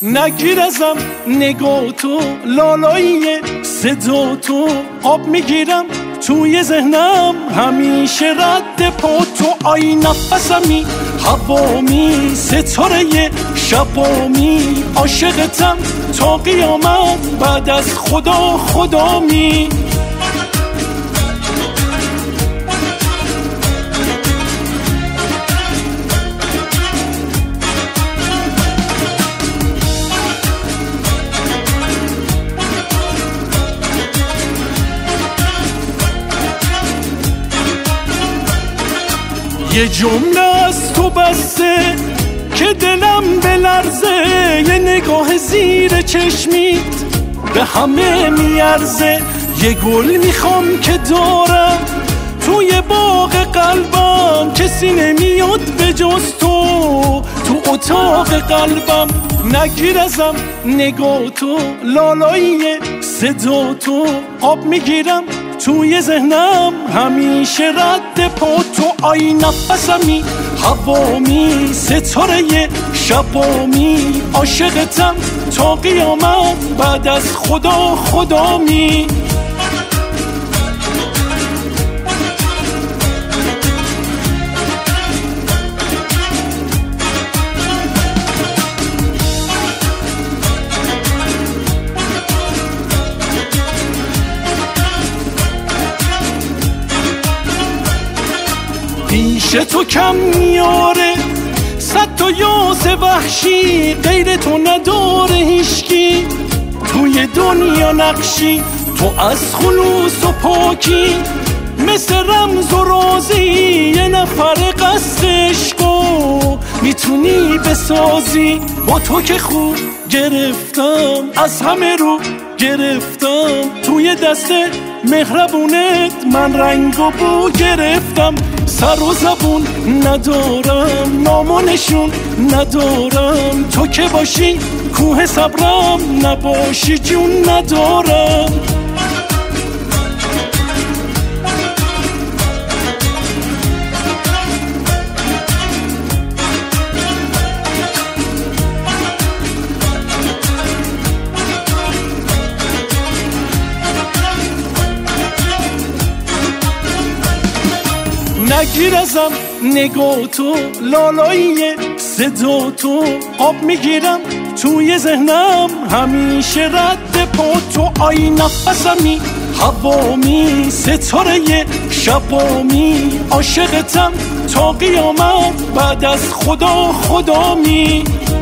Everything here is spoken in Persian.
نگیر ازم نگاه تو، لالایی صدا تو، آب میگیرم توی ذهنم همیشه رد پا تو. آی نفسمی هوامی ستاره شبامی، عاشقتم تا قیامت بعد از خدا خدامی. یه جمله از تو بسته که دلم بلرزه، یه نگاه زیر چشمیت به همه میارزه. یه گل میخوام که دارم توی باغ قلبم، کسی نمیاد به جز تو تو اتاق قلبم. نگیر ازم نگاه تو، لالایی صدا تو، آب میگیرم توی ذهنم همیشه رد پا تو. آی نفسمی هوامی ستاره شبامی، عاشقتم تا قیامت بعد از خدا خدامی. پیش تو کم میاره صد تا یاس وحشی، غیر تو نداره هیچکی توی دنیا نقشی. تو از خلوص و پاکی مثل رمز و رازی، یه نفر قصد عشقو میتونی بسازی. با تو که خوب گرفتم از همه رو گرفتم، توی دست مهربونت من رنگ و بو گرفتم. سر و زبون ندارم نام و نشون ندارم، تو که باشی کوه صبرم نباشی جون ندارم. نگیر ازم نگاه تو، لالایی صدا تو، آب میگیرم توی ذهنم همیشه رد پا تو. آی نفسمی هوامی ستاره شبامی، عاشقتم تا قیامت بعد از خدا خدامی.